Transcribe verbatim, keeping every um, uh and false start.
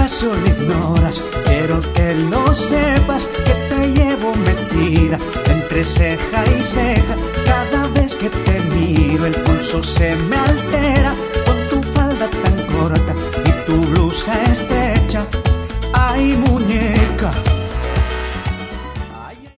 acaso lo ignoras, quiero que lo sepas, que te llevo metida entre ceja y ceja. Cada vez que te miro el pulso se me altera,